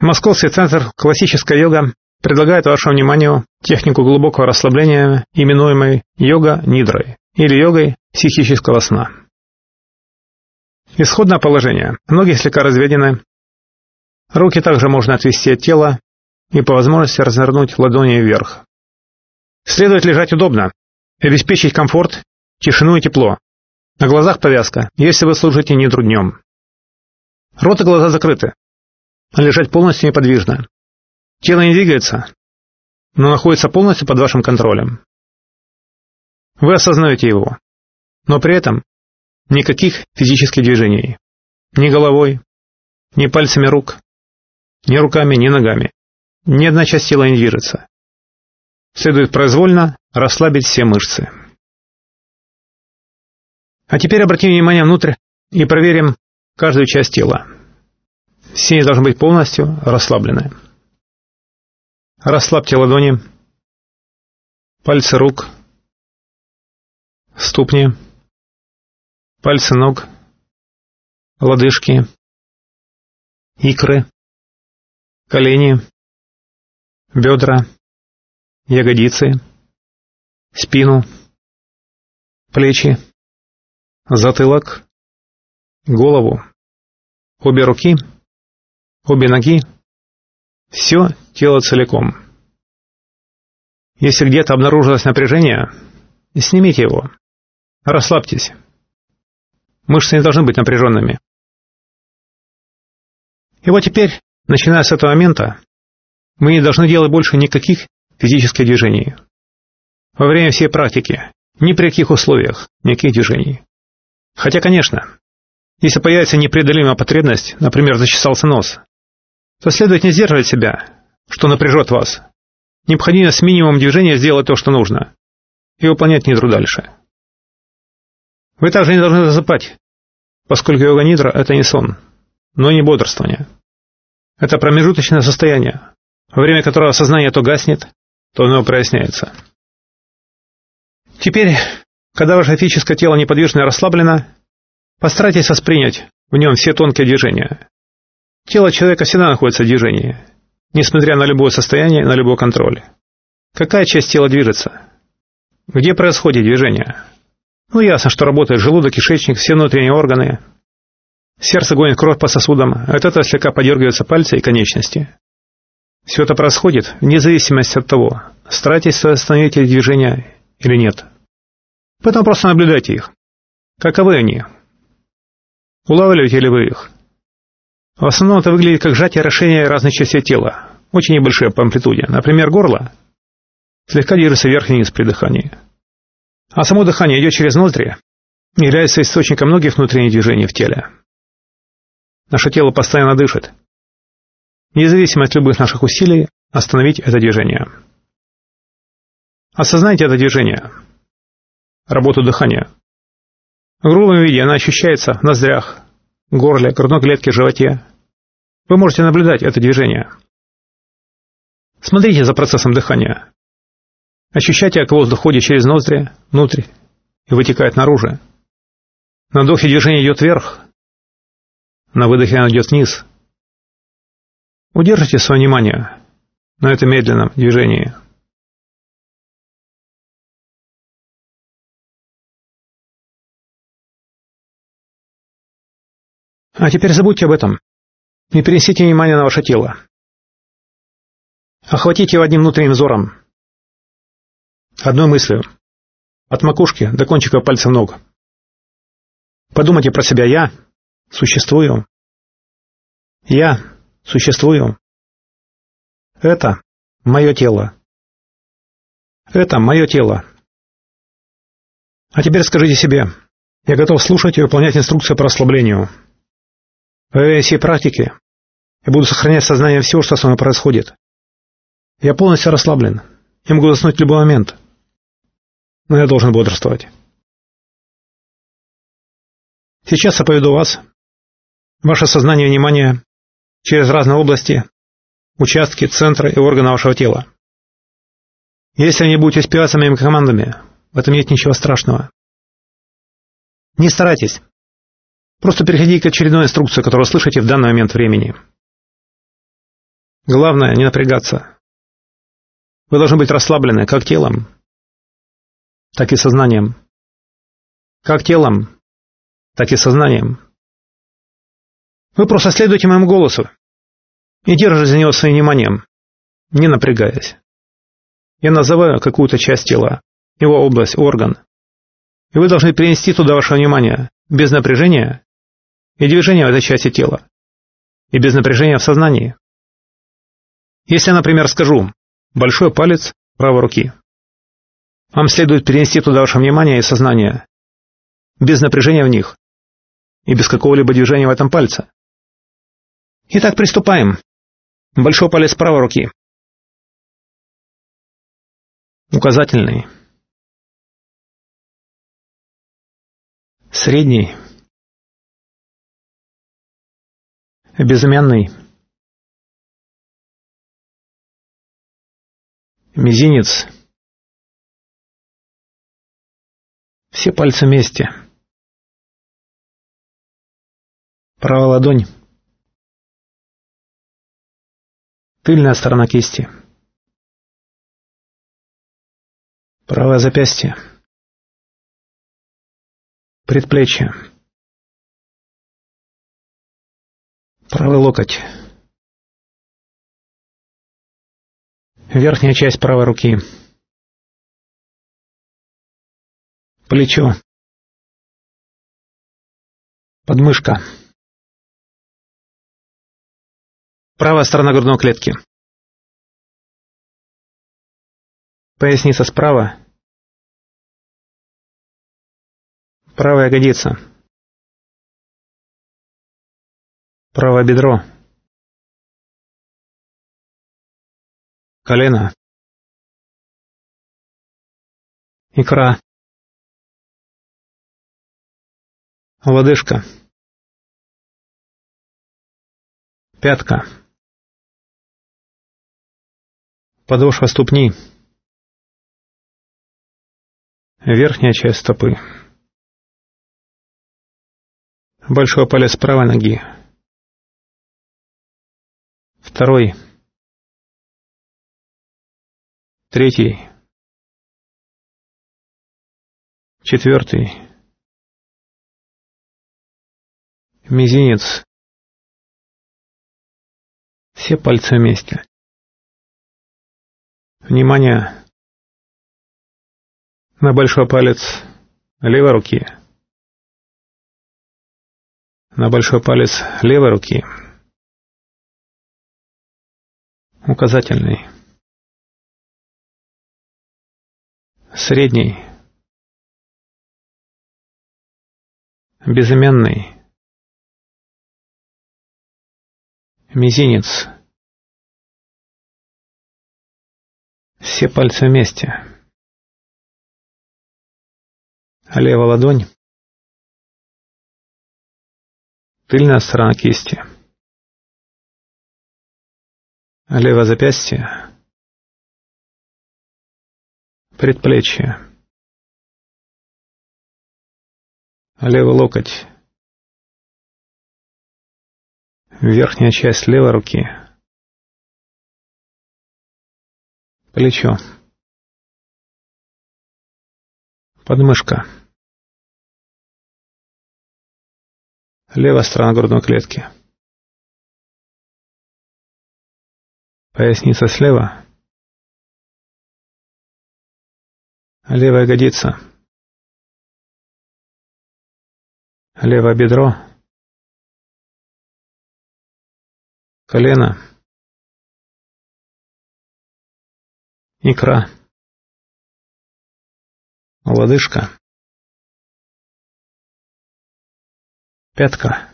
Московский центр «Классическая йога» предлагает вашему вниманию технику глубокого расслабления, именуемой йога-нидрой или йогой психического сна. Исходное положение. Ноги слегка разведены. Руки также можно отвести от тела и по возможности развернуть ладони вверх. Следует лежать удобно, обеспечить комфорт, тишину и тепло. На глазах повязка, если вы служите нидру днем. Рот и глаза закрыты. Лежать полностью неподвижно. Тело не двигается, но находится полностью под вашим контролем. Вы осознаете его, но при этом никаких физических движений. Ни головой, ни пальцами рук, ни руками, ни ногами. Ни одна часть тела не движется. Следует произвольно расслабить все мышцы. А теперь обратим внимание внутрь и проверим каждую часть тела. Все они должны быть полностью расслаблены. Расслабьте ладони, пальцы рук, ступни, пальцы ног, лодыжки, икры, колени, бедра, ягодицы, спину, плечи, затылок, голову, обе руки, обе ноги, все тело целиком. Если где-то обнаружилось напряжение, снимите его. Расслабьтесь. Мышцы не должны быть напряженными. И вот теперь, начиная с этого момента, мы не должны делать больше никаких физических движений. Во время всей практики, ни при каких условиях, никаких движений. Хотя, конечно, если появится непреодолимая потребность, например, зачесался нос, то следует не сдерживать себя, что напряжет вас. Необходимо с минимумом движения сделать то, что нужно, и выполнять нидру дальше. Вы также не должны засыпать, поскольку йога-нидра – это не сон, но и не бодрствование. Это промежуточное состояние, во время которого сознание то гаснет, то оно проясняется. Теперь, когда ваше физическое тело неподвижно и расслаблено, постарайтесь воспринять в нем все тонкие движения. Тело человека всегда находится в движении, несмотря на любое состояние, на любой контроль. Какая часть тела движется? Где происходит движение? Ясно, что работает желудок, кишечник, все внутренние органы. Сердце гонит кровь по сосудам, от этого слегка подергиваются пальцы и конечности. Все это происходит вне зависимости от того, старайтесь остановить эти движения или нет. Поэтому просто наблюдайте их. Каковы они? Улавливаете ли вы их? В основном это выглядит как сжатие и расширение разных частей тела, очень небольшие по амплитуде. Например, горло слегка движется вверх и вниз при дыхании. А само дыхание идет через ноздри и является источником многих внутренних движений в теле. Наше тело постоянно дышит. Независимо от любых наших усилий, остановить это движение. Осознайте это движение, работу дыхания. В грубом виде она ощущается в ноздрях, горле, грудной клетке, животе. Вы можете наблюдать это движение. Смотрите за процессом дыхания. Ощущайте, как воздух ходит через ноздри, внутрь и вытекает наружу. На вдохе движение идет вверх, на выдохе оно идет вниз. Удержите свое внимание на этом медленном движении. А теперь забудьте об этом и перенесите внимание на ваше тело. Охватите его одним внутренним взором, одной мыслью, от макушки до кончиков пальцев ног. Подумайте про себя: я существую. Я существую. Это мое тело. Это мое тело. А теперь скажите себе: я готов слушать и выполнять инструкции по расслаблению. Во время всей практики я буду сохранять в сознании всего, что со мной происходит. Я полностью расслаблен. Я могу заснуть в любой момент. Но я должен бодрствовать. Сейчас я поведу вас, ваше сознание и внимание, через разные области, участки, центры и органы вашего тела. Если вы не будете успевать моими командами, в этом нет ничего страшного. Не старайтесь. Просто переходите к очередной инструкции, которую слышите в данный момент времени. Главное — не напрягаться. Вы должны быть расслаблены как телом, так и сознанием. Как телом, так и сознанием. Вы просто следуйте моему голосу и держите за него своим вниманием, не напрягаясь. Я называю какую-то часть тела, его область, орган. И вы должны перенести туда ваше внимание без напряжения и движения в этой части тела, и без напряжения в сознании. Если я, например, скажу «большой палец правой руки», вам следует перенести туда ваше внимание и сознание без напряжения в них и без какого-либо движения в этом пальце. Итак, приступаем. Большой палец правой руки. Указательный. Средний. Безымянный. Мизинец. Все пальцы вместе. Правая ладонь. Тыльная сторона кисти. Правое запястье. Предплечье. Правый локоть. Верхняя часть правой руки. Плечо. Подмышка. Правая сторона грудной клетки. Поясница справа. Правая ягодица. Правое бедро. Колено. Икра. Лодыжка. Пятка. Подошва ступни. Верхняя часть стопы. Большой палец правой ноги. Второй. Третий. Четвертый. Мизинец. Все пальцы вместе. Внимание на большой палец левой руки. На большой палец левой руки. Указательный. Средний. Безымянный. Мизинец. Все пальцы вместе. Левая ладонь. Тыльная сторона кисти. Левое запястье. Предплечье. Левый локоть. Верхняя часть левой руки. Плечо. Подмышка. Левая сторона грудной клетки. Поясница слева. Левая ягодица. Левое бедро. Колено. Икра. Лодыжка. Пятка.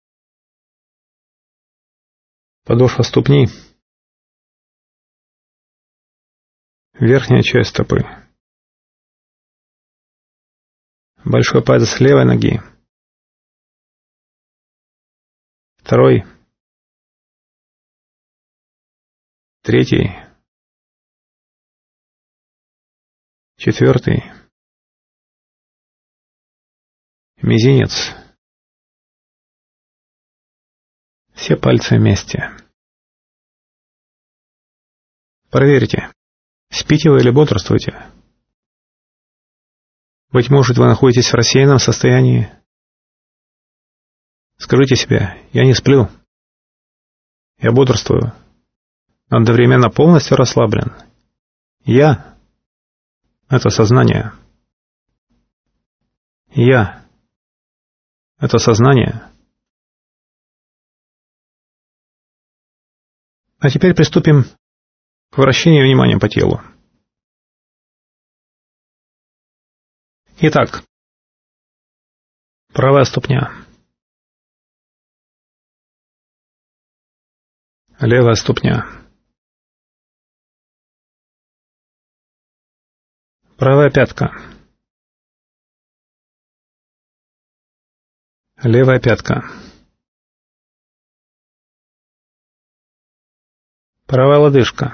Подошва ступни. Верхняя часть стопы. Большой палец левой ноги. Второй. Третий. Четвертый. Мизинец. Все пальцы вместе. Проверьте, спите вы или бодрствуете. Быть может, вы находитесь в рассеянном состоянии. Скажите себе: я не сплю, я бодрствую, но одновременно полностью расслаблен. Я — это сознание. Я — это сознание. А теперь приступим к вращению внимания по телу. Итак, правая ступня, левая ступня, правая пятка, левая пятка, правая лодыжка,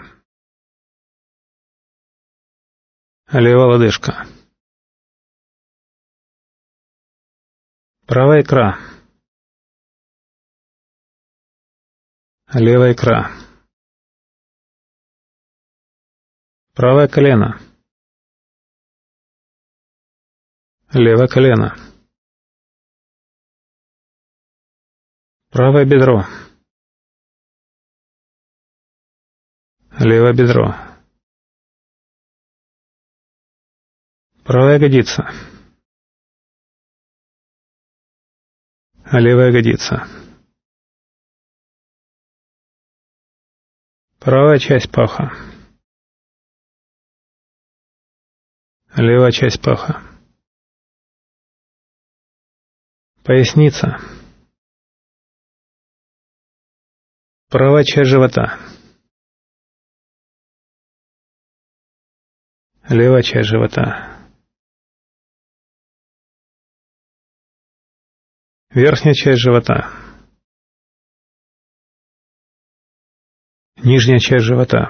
левая лодыжка, правая икра, левая икра, правое колено, левое колено, правое бедро, левое бедро, правая ягодица, левая ягодица, правая часть паха, левая часть паха, поясница, правая часть живота, левая часть живота, верхняя часть живота, нижняя часть живота,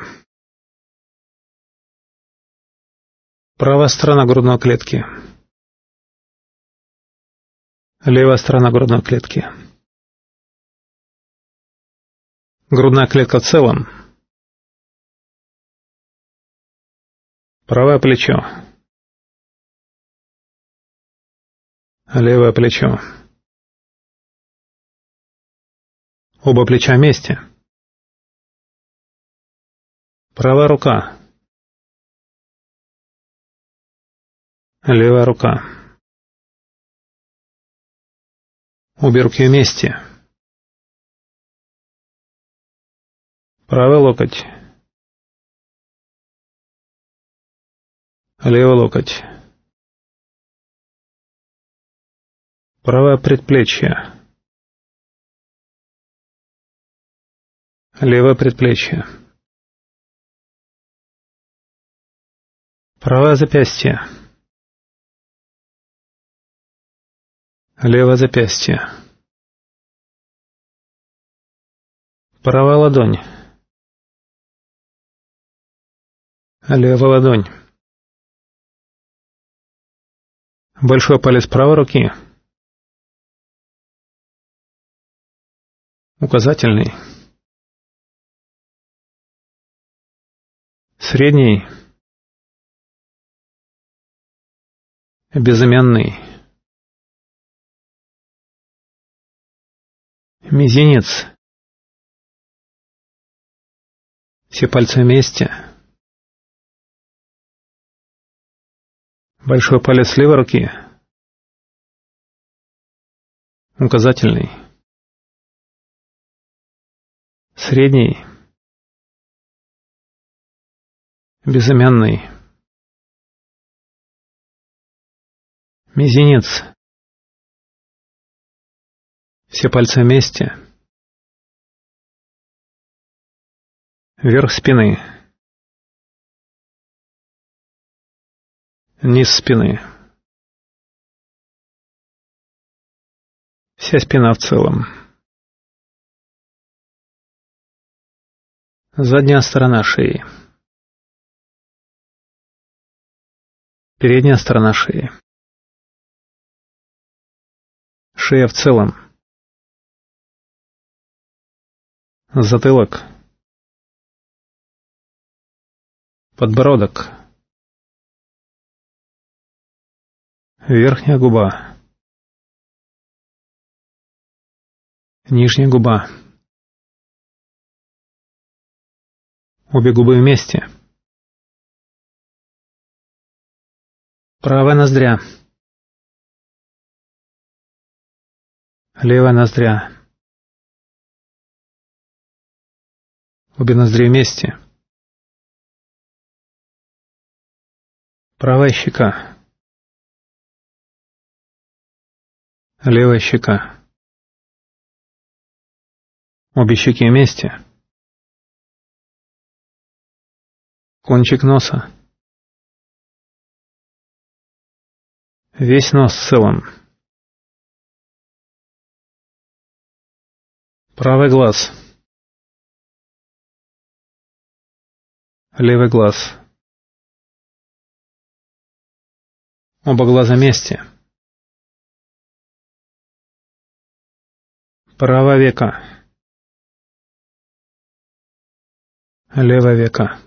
правая сторона грудной клетки, левая сторона грудной клетки, грудная клетка в целом, правое плечо, левое плечо, оба плеча вместе, правая рука, левая рука, обе руки вместе, правый локоть, левый локоть, правое предплечье, левое предплечье, правое запястье, левое запястье, правая ладонь, левая ладонь, большой палец правой руки, указательный, средний, безымянный, мизинец, все пальцы вместе, большой палец левой руки, указательный, средний, безымянный, мизинец, все пальцы вместе, верх спины, низ спины, вся спина в целом, задняя сторона шеи, передняя сторона шеи, шея в целом, затылок, подбородок, верхняя губа, нижняя губа, обе губы вместе, правая ноздря, левая ноздря, обе ноздри вместе, правая щека, левая щека, обе щеки вместе, кончик носа, весь нос в целом, правый глаз, левый глаз, оба глаза вместе, правое веко, левое веко,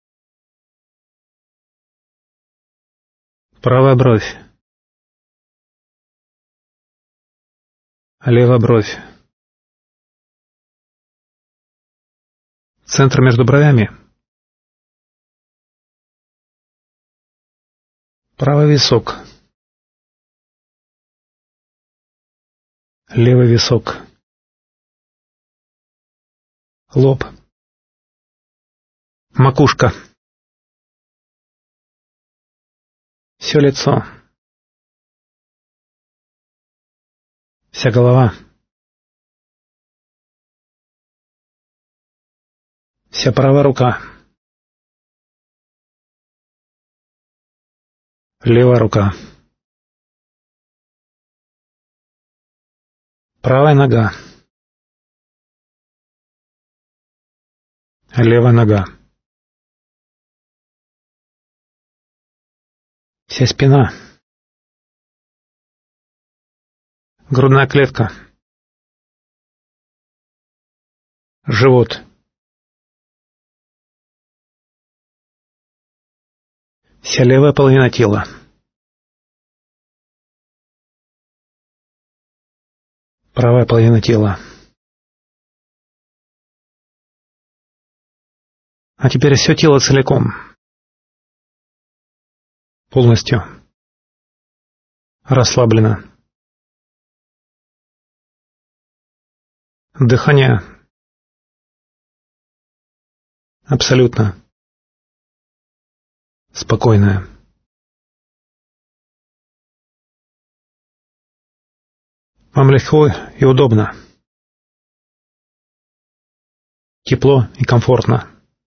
правая бровь, левая бровь, центр между бровями, правый висок, левый висок, лоб, макушка, все лицо, вся голова, вся правая рука, левая рука, правая нога, левая нога, вся спина, грудная клетка, живот, вся левая половина тела, правая половина тела. А теперь все тело целиком, полностью расслаблено. Дыхание абсолютно спокойное. Вам легко и удобно, тепло и комфортно.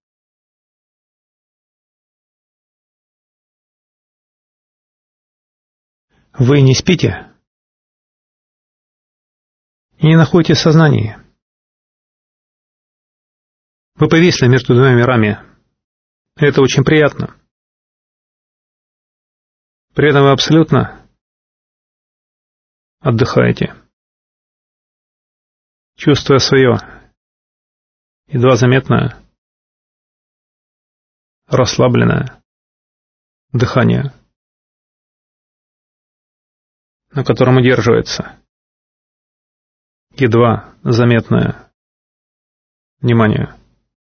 Вы не спите и не находитесь в сознании. Вы повисли между двумя мирами. Это очень приятно. При этом вы абсолютно отдыхаете, чувствуя свое едва заметное, расслабленное дыхание, на котором удерживается едва заметное внимание.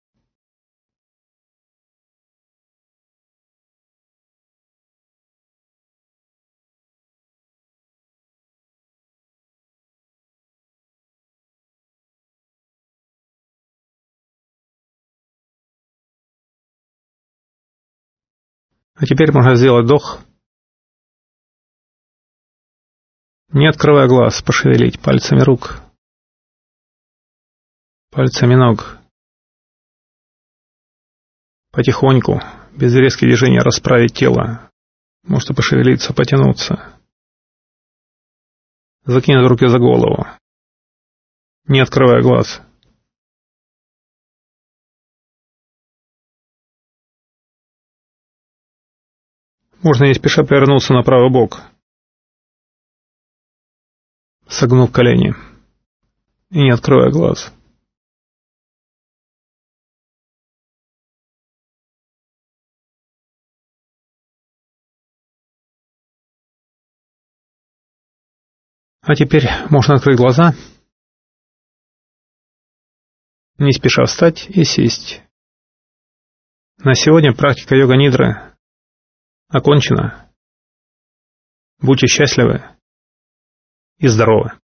А теперь можно сделать вдох, не открывая глаз, пошевелить пальцами рук, пальцами ног. Потихоньку, без резких движений расправить тело. Можно пошевелиться, потянуться. Закинуть руки за голову, не открывая глаз. Можно не спеша повернуться на правый бок, согнув колени и не открывая глаз. А теперь можно открыть глаза, не спеша встать и сесть. На сегодня практика йога-нидры окончена. Будьте счастливы и здоровы.